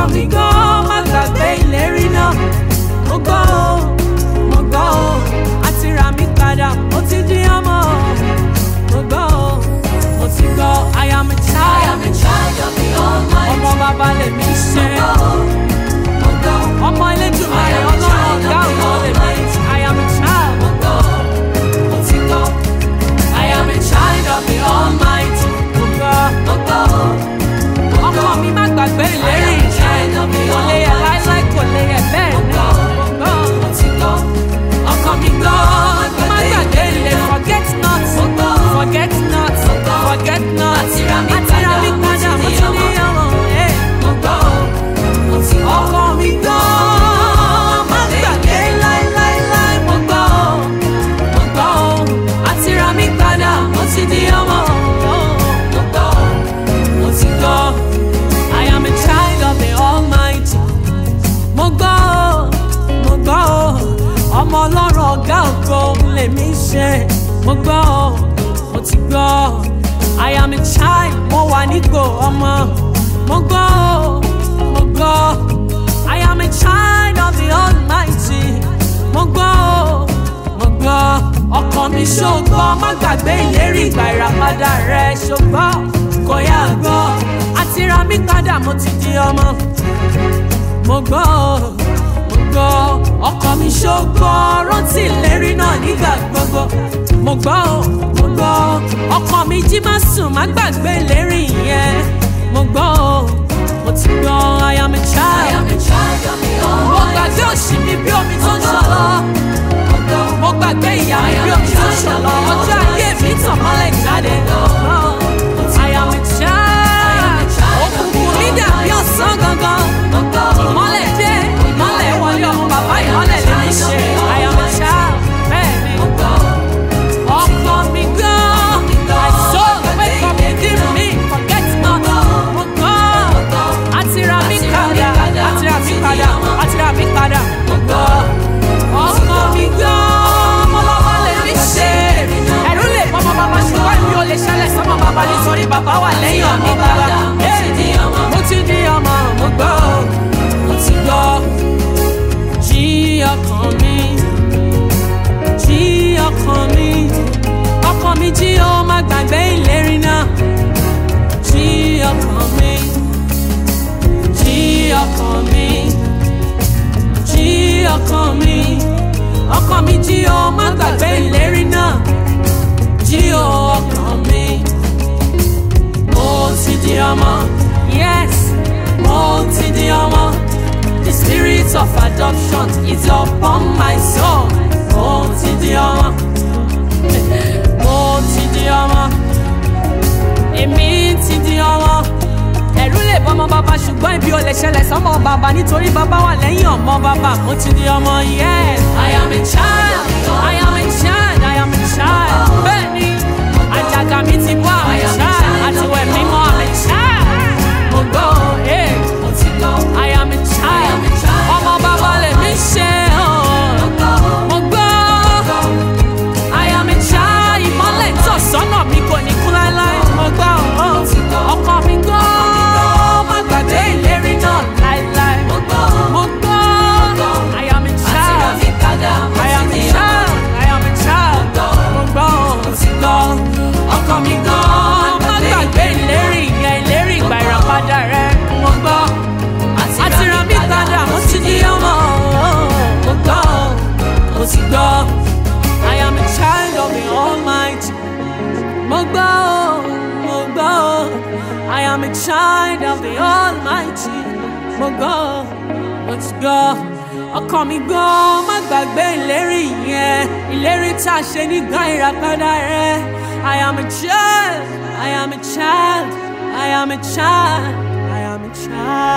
ọkàn mi gan má gbàgbé ìlérí náà. Mo gbọ́ o, àti rà mí padà, mo ti di ọmọ. Mo gbọ́ o, mo ti gbọ́. I am a child of the Almighty. ọmọ bàbá lèmi ṣe. Ọmọ Elédùmarè Ọlọ́run ọ̀gá ògo lèmi. I am a child. I am a child of the Almighty. Mo gbọ́. Ọkọ mi má gbàgbé ìlérí yẹn. Kò lè yẹ láíláí, kò lè yẹ bẹ́ẹ̀ ni. Mo gbọ́. Ọkọ mi gbọ́. Má gbàgbé ìlérí. Forget not. Forget not. Forget not. Àti ra mi padà, mo ti ní ọmọ. Ọkọ mi gbọ́. Má gbàgbé láíláí. Mo gbọ́. Àti ra mi padà, mo ti di ọmọ. Mo ti gbọ́. I am a child of the Almighty. Mo gbọ́. Ọmọ Ọlọ́run ọ̀gá ògo lèmi ṣe. Mo gbọ́. Mo ti gbọ́. I am a child. Mo wà nípò ọmọ. Mo gbọ́. I am a child of the Almighty. Mo gbọ́. Ọkàn mi ṣògbọ́, má gbàgbé ìlérí ìgbà ìràpadà rẹ̀ ṣògbọ́. Kò yá gbọ́, àti ra mí padà, mo ti di ọmọ. Mo gbọ́. Ọkàn mi ṣògbọ́, rántí ìlérí náà nígbà gbogbo. Mo gbọ́. Ọkàn mi jí má sùn, má gbàgbé ìlérí yẹn. Mo gbọ́. Mo ti gbọ́. I am a child of the Almighty. Mo gbàgbé òṣì mi bí omi tó ń ṣọlọ. Mo gbàgbé ìyà mi bí omi tó ń ṣọlọ. Ọjọ́ ayé mi tàn mọ́lẹ̀ jáde. I am a child. Òkùnkùn mi dàbí ọ̀sán gangan. Ìmọ́lẹ̀ dé, ìmọ́lẹ̀ wọlé ọmọ bàbá ìmọ́lẹ̀ lè mi ṣe. I am a child. Bẹ́ẹ̀ ni. Ọkọ mi gan. My soul wake up within me. Forget not. Mo gbọ́. Àti ra mi padà. Mo gbọ́. Ọkọ mi gan. Mo lọ́wọ́ lè mi ṣe. Ẹ̀rù lè pọ̀ mọ́ bàbá ṣùgbọ́n mi ò lè ṣẹlẹ̀ sọ́mọ bàbá nítorí bàbá wà lẹ́yìn mi bàbá. Mo ti di ọmọ. Mo gbọ́. Mo ti gbọ́. Jí ọkàn mi. Ọkàn mi jí ó má gbàgbé ìlérí náà. Jí ọkàn mi. Ọkàn mi jí ó má gbàgbé ìlérí náà. Jí ó ọkàn mi. Mo ti di ọmọ. Yes, mo ti di ọmọ. The spirit of adoption is upon my soul. Mo ti di ọmọ. Èmi ti di ọmọ. Ẹ̀rù lè bọ́ ọmọ bàbá ṣùgbọ́n ibi ò lè ṣẹlẹ̀ sọ́mọ bàbá nítorí bàbá wà lẹ́yìn ọmọ bàbá. Mo ti di ọmọ. Yes, I am a child. Bẹ́ẹ̀ni, àjàgà mi ti bọ́ àwọn child. Àti wẹ̀ mímọ́ àwọn child. Mo gbọ́. I am a child. Ọmọ bàbá lèmi ṣe. Mo gbọ́. I am a child. Ìmọ́lẹ̀ ń tọ̀ sọ́nà mi kò ní kú láéláé. Mo gbọ́. Ọkàn mi gbọ́. Má gbàgbé ìlérí náà láéláé. Mo gbọ́. I am a child. Mo gbọ́. Ọkàn mi gbọ́. Má gbàgbé ìlérí yẹn, ìlérí ìgbà ìràpadà rẹ̀. Mo gbọ́. Àti ra mí padà, mo ti di ọmọ. Mo ti gbọ́. I am a child of the Almighty. Mo gbọ́. I am a child of the Almighty. Mo ti gbọ́. Ọkàn mi gbọ́. Má gbàgbé ìlérí yẹn, ìlérí tá a ṣe nígbà ìràpadà rẹ̀. I am a child.